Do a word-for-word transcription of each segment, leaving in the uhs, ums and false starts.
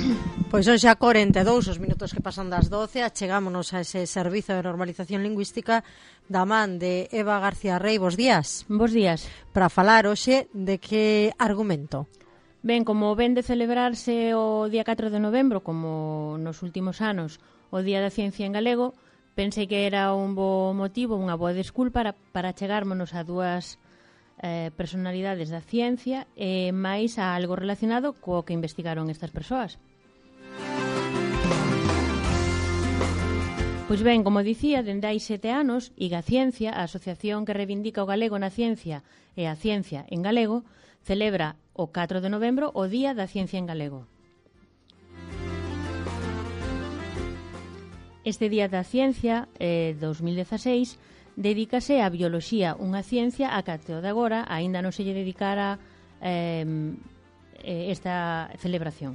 Pois hoxe a corenta e dous, os minutos que pasan das doce, achegámonos a ese servizo de normalización lingüística da man de Eva García Rey. Bos días. Bos días. Para falar hoxe de que argumento? Ben, como ven de celebrarse o día catro de novembro, como nos últimos anos, o Día da Ciencia en galego, pensei que era un bo motivo, unha boa desculpa para, para chegármonos a dúas eh, personalidades da ciencia e máis a algo relacionado co que investigaron estas persoas. Pois ben, como dicía, dende hai sete anos, Igaciencia, a asociación que reivindica o galego na ciencia e a ciencia en galego, celebra o catro de novembro o Día da Ciencia en galego. Este Día da Ciencia, eh, dos mil dezaseis, dedícase á bioloxía, unha ciencia a que até de agora aínda non se lle dedicara eh, esta celebración.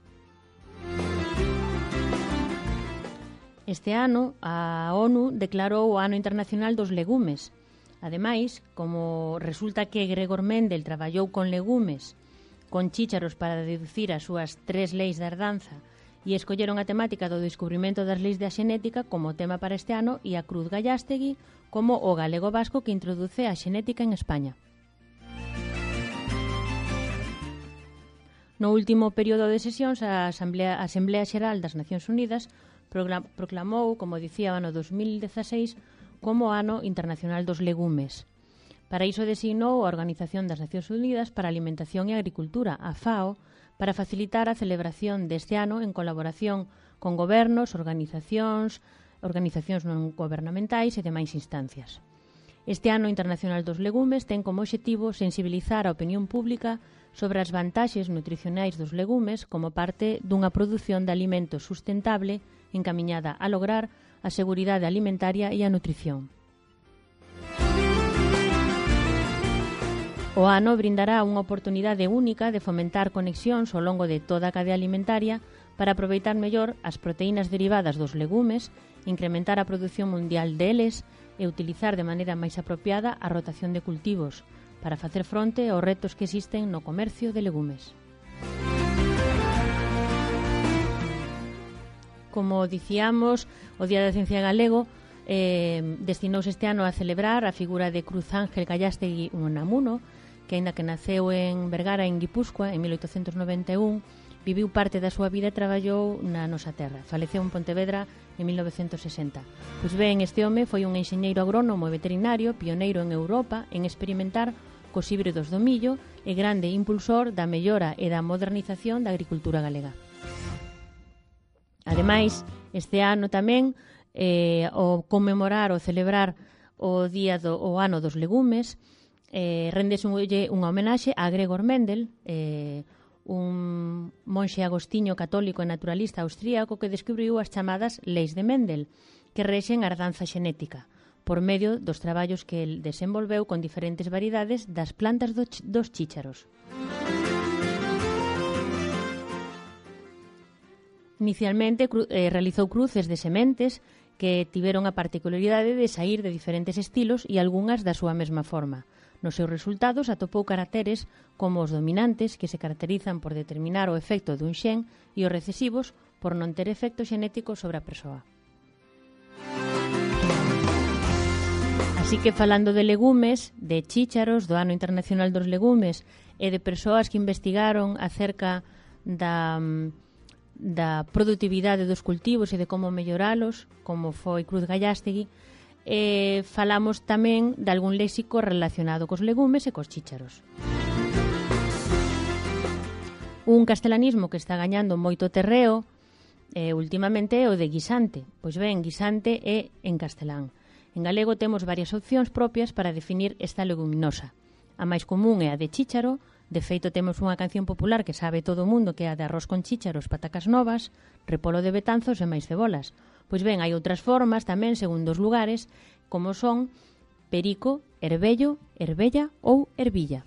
Este ano, a ONU declarou o Ano Internacional dos Legumes. Ademais, como resulta que Gregor Mendel traballou con legumes, con chícharos para deducir as súas tres leis da herdanza e escolleron a temática do descubrimento das leis da xenética como tema para este ano e a Cruz Gallástegui como o galego vasco que introduce a xenética en España. No último período de sesións, a Asamblea, a Asamblea Xeral das Nacións Unidas proclamou, como dicía, o ano dos mil dezaseis como Ano Internacional dos Legumes. Para iso designou a Organización das Nacións Unidas para a Alimentación e Agricultura, a FAO, para facilitar a celebración deste ano en colaboración con gobernos, organizacións, organizacións non gobernamentais e demais instancias. Este Ano Internacional dos Legumes ten como obxectivo sensibilizar a opinión pública sobre as vantaxes nutricionais dos legumes como parte dunha produción de alimentos sustentable encamiñada a lograr a seguridade alimentaria e a nutrición. O ano brindará unha oportunidade única de fomentar conexións ao longo de toda a cadea alimentaria para aproveitar mellor as proteínas derivadas dos legumes, incrementar a produción mundial deles e utilizar de maneira máis apropiada a rotación de cultivos para facer fronte aos retos que existen no comercio de legumes. Como dicíamos, o Día da Ciencia galego eh, destinouse este ano a celebrar a figura de Cruz Ángel Gallástegui Unamuno, que, aínda que naceu en Vergara, en Guipúzcoa, en mil oitocentos noventa e un, viviu parte da súa vida e traballou na nosa terra. Faleceu en Pontevedra en mil novecentos sesenta. Pois ben, este home foi un enxeñeiro agrónomo e veterinario, pioneiro en Europa en experimentar cos híbridos do millo e grande impulsor da mellora e da modernización da agricultura galega. Ademais, este ano tamén, eh, o conmemorar ou celebrar o Día do o Ano dos Legumes, eh, rendese unha homenaxe a Gregor Mendel, eh, un monxe agostiño católico e naturalista austríaco que descubriu as chamadas leis de Mendel, que rexen a herdanza xenética, por medio dos traballos que el desenvolveu con diferentes variedades das plantas do ch- dos chícharos. Inicialmente cru- eh, realizou cruces de sementes que tiveron a particularidade de saír de diferentes estilos e algunhas da súa mesma forma. Nos seus resultados atopou caracteres como os dominantes, que se caracterizan por determinar o efecto dun xen, e os recesivos por non ter efecto xenético sobre a persoa. Así que, falando de legumes, de chícharos, do Ano Internacional dos Legumes e de persoas que investigaron acerca da... da produtividade dos cultivos e de como melloralos, como foi Cruz Gallástegui, e falamos tamén de algún léxico relacionado cos legumes e cos chícharos. Un castelanismo que está gañando moito terreo eh, últimamente é o de guisante. Pois ben, guisante é en castelán. En galego temos varias opcións propias para definir esta leguminosa. A máis común é a de chícharo. De feito, temos unha canción popular que sabe todo o mundo, que é a de arroz con chícharos, patacas novas, repolo de betanzos e máis cebolas. Pois ben, hai outras formas tamén, segundo os lugares, como son perico, herbello, herbella ou herbilla.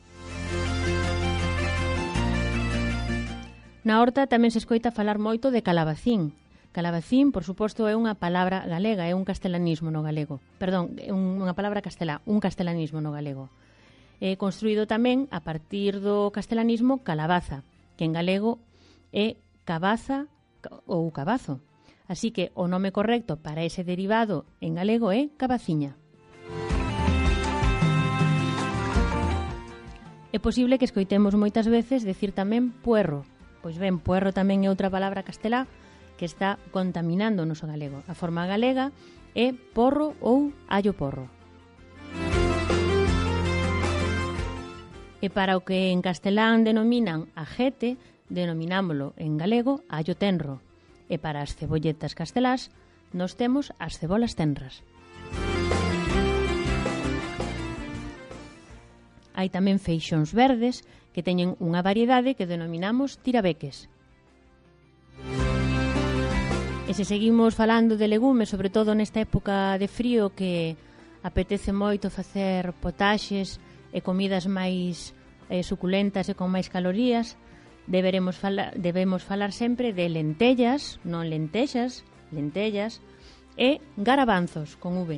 Na horta tamén se escoita falar moito de calabacín. Calabacín, por suposto, é unha palabra galega, é un castelanismo no galego. Perdón, é unha palabra castelá, un castelanismo no galego. É construído tamén a partir do castelanismo calabaza, que en galego é cabaza ou cabazo. Así que o nome correcto para ese derivado en galego é cabaciña. É posible que escoitemos moitas veces decir tamén puerro. Pois ben, puerro tamén é outra palabra castelá que está contaminando o noso galego. A forma galega é porro ou allo porro. E para o que en castelán denominan ajete, denominámolo en galego allo tenro. E para as cebolletas castelás, nos temos as cebolas tenras. Hai tamén feixóns verdes que teñen unha variedade que denominamos tirabeques. E se seguimos falando de legumes, sobre todo nesta época de frío que apetece moito facer potaxes e comidas máis eh, suculentas e con máis calorías, deberemos falar, debemos falar sempre de lentellas, non lentexas, lentellas, e garabanzos, con V.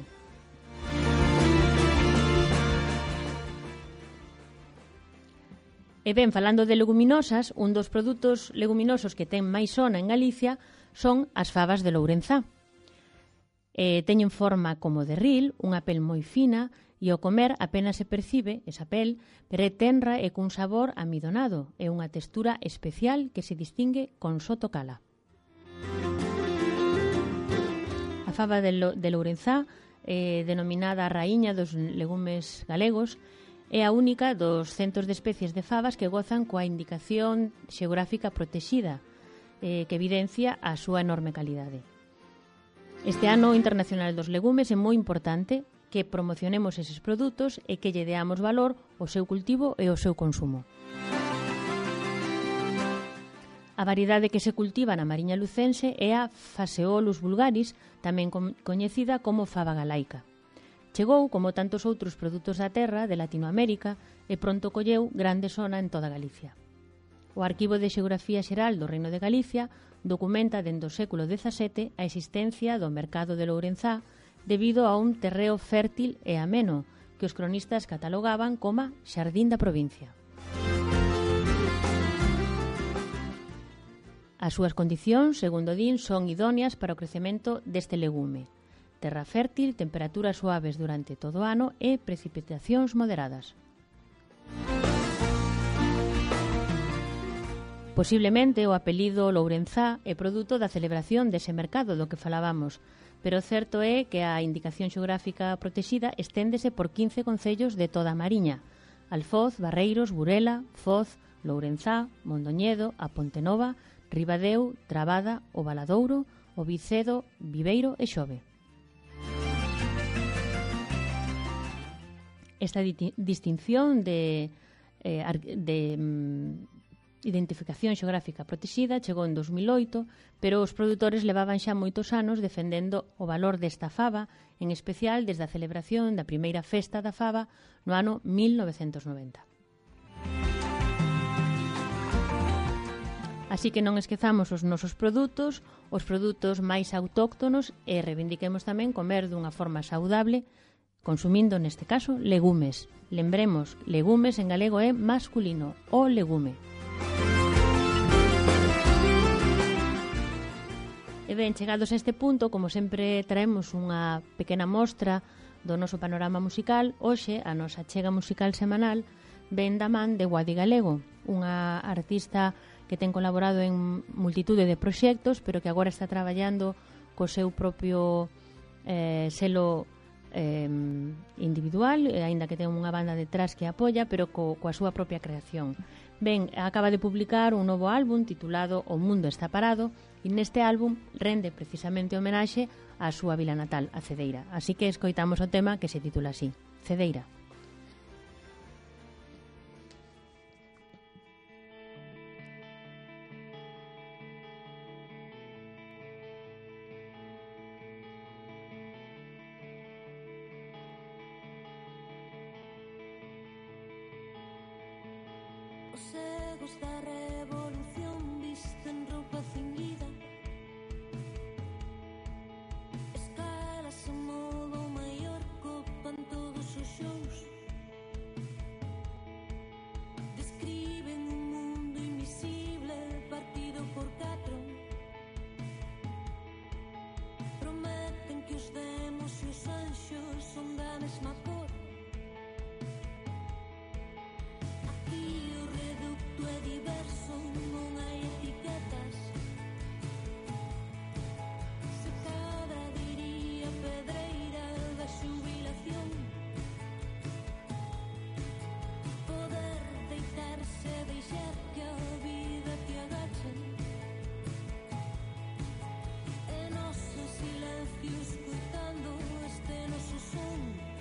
E ben, falando de leguminosas, un dos produtos leguminosos que ten máis sona en Galicia son as fabas de Lourenzá. E teñen forma como de ril, unha pel moi fina, e ao comer apenas se percibe esa pel, pero é tenra e cun sabor amidonado e unha textura especial que se distingue con só tocala. A faba de, Lo, de Lourenzá, eh, denominada a raíña dos legumes galegos, é a única dos centos de especies de fabas que gozan coa indicación xeográfica protexida, eh, que evidencia a súa enorme calidade. Este ano internacional dos legumes é moi importante que promocionemos eses produtos e que lle deamos valor ao seu cultivo e ao seu consumo. A variedade que se cultiva na Mariña Lucense é a Phaseolus vulgaris, tamén coñecida como faba galaica. Chegou, como tantos outros produtos da terra de Latinoamérica, e pronto colleu grande sona en toda Galicia. O Arquivo de Xeografía Xeral do Reino de Galicia documenta dende o século dezasete a existencia do mercado de Lourenzá debido a un terreo fértil e ameno que os cronistas catalogaban como xardín da provincia. As súas condicións, segundo din, son idóneas para o crecemento deste legume. Terra fértil, temperaturas suaves durante todo o ano e precipitacións moderadas. Posiblemente o apelido Lourenzá é produto da celebración dese mercado do que falábamos, pero o certo é que a indicación xeográfica protexida esténdese por quince concellos de toda a Mariña: Alfoz, Barreiros, Burela, Foz, Lourenzá, Mondoñedo, a Pontenova, Ribadeo, Trabada, o Valadouro, o Vicedo, Viveiro e Xove. Esta distinción de, eh, de mm, identificación xeográfica protexida chegou en dos mil oito, pero os produtores levaban xa moitos anos defendendo o valor desta faba, en especial desde a celebración da primeira festa da faba no ano mil novecentos noventa. Así que non esquezamos os nosos produtos, os produtos máis autóctonos, e reivindiquemos tamén comer dunha forma saudable, consumindo, neste caso, legumes. Lembremos, legumes en galego é masculino, o legume. E ben, chegados a este punto, como sempre traemos unha pequena mostra do noso panorama musical, hoxe a nosa chega musical semanal ven da man de Guadi Galego, unha artista que ten colaborado en multitude de proxectos, pero que agora está traballando co seu propio eh, selo eh, individual, aínda que ten unha banda detrás que apoia, pero co, coa súa propia creación. Ben, acaba de publicar un novo álbum titulado O Mundo Está Parado, e neste álbum rende precisamente homenaxe á súa vila natal, a Cedeira. Así que escoitamos o tema que se titula así, Cedeira. Os egos da revolución visten roupa cinguida, escalas a modo maior, copan todos os xous, describen un mundo invisible partido por catro mesma cor. Aquí o reducto é diverso, non hai etiquetas. Secada diría pedreira da xubilación. Poder deitarse e deixar que a vida te agache. E noso silencio escutando este noso son.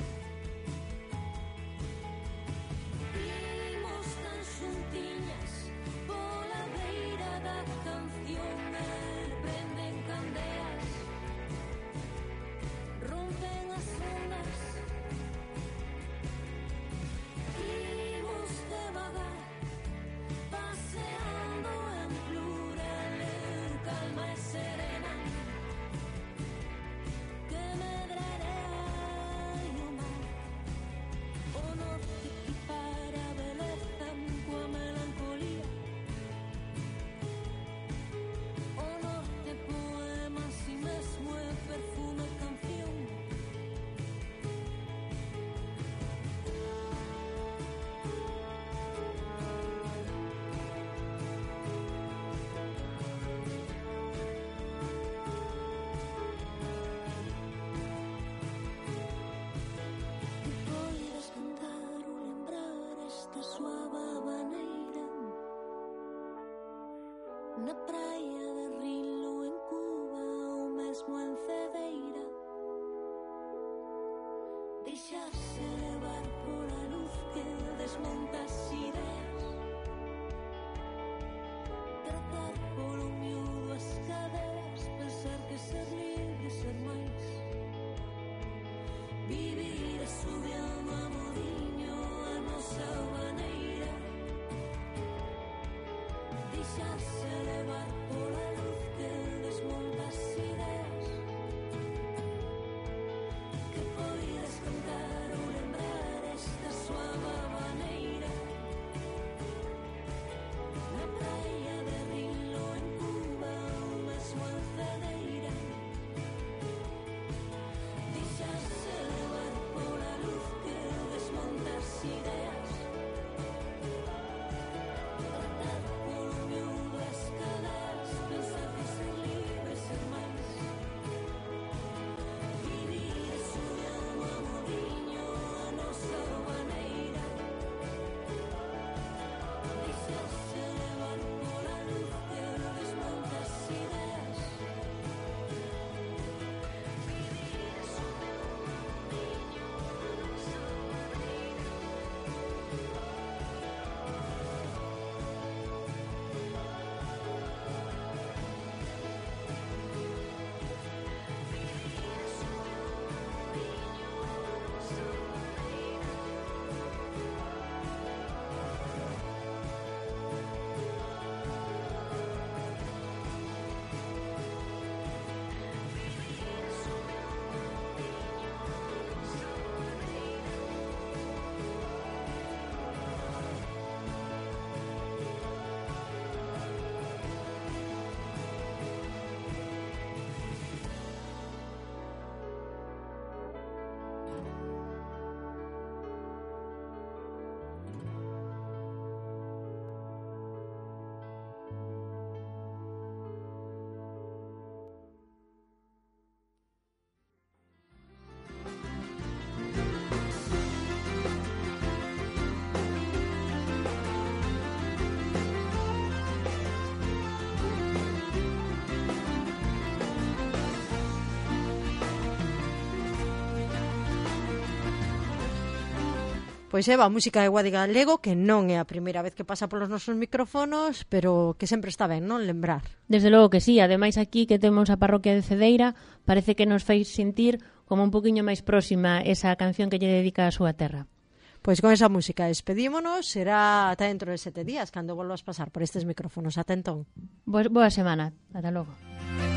Imos tan xuntiñas pola beira da canción e prenden candeas, rompen as ondas. Imos devagar, paseando en plural, en calma e serena, que medrará o mar. O norte equipara a beleza coa melancolía. O norte poema si mesmo é perfume e canción. Que poidas cantar ou lembrar esta suave maneira na praia de Rilo, en Cuba ou mesmo en Cedeira. Deixarse levar pola luz que desmonta as ideas, tratar polo miúdo as caderas, pensar que ser libre, ser máis. Vivir asubiando a modiño a nosa maneira. Deixarse levar pola luz que desmonta as ideas. Que poidas cantar ou lembrar esta suave maneira na praia de Rilo, en Cuba ou mesmo en Cedeira. Deixarse levar pola luz que desmonta as ideas, tratar polo miúdo as caderas, pensar que ser libre, ser máis. Vivir estudiando a modiño a nosa maneira. Deixarse levar pola luz que desmonta as ideas. Vivir estudiando a modiño a nosa maneira. Pois Eva, a música de Guadi Galego, que non é a primeira vez que pasa polos nosos micrófonos, pero que sempre está ben, non, lembrar. Desde logo que sí, ademais aquí que temos a parroquia de Cedeira, parece que nos fai sentir como un poquinho máis próxima esa canción que lle dedica a súa terra. Pois con esa música despedímonos, será ata dentro de sete días, cando volvas pasar por estes micrófonos. Ata entón. Boa, boa semana, ata logo.